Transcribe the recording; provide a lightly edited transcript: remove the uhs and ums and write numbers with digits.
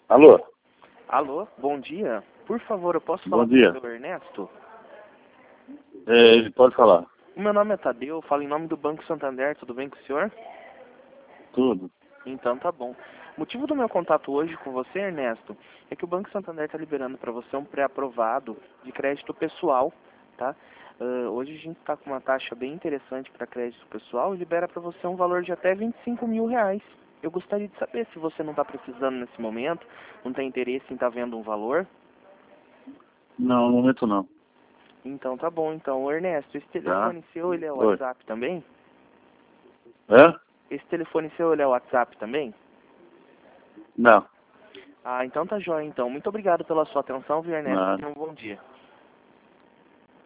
Alô? Alô, bom dia. Por favor, eu posso falar Bom dia. com o seu Ernesto? Ele pode falar. O meu nome é Tadeu, eu falo em nome do Banco Santander, tudo bem com o senhor? Tudo. Então tá bom. O motivo do meu contato hoje com você, Ernesto, é que o Banco Santander está liberando para você um pré-aprovado de crédito pessoal, tá? Hoje a gente está com uma taxa bem interessante para crédito pessoal e libera para você um valor de até R$ 25.000. Eu gostaria de saber se você não está precisando nesse momento, não tem interesse em estar vendo um valor. Não, no momento não. Então tá bom, então. Ernesto, esse Tá? telefone seu, ele é o Oi. WhatsApp também? É? Esse telefone seu, ele é o WhatsApp também? Não. Ah, então tá jóia, então. Muito obrigado pela sua atenção, viu, Ernesto? Nada. Tenha um bom dia.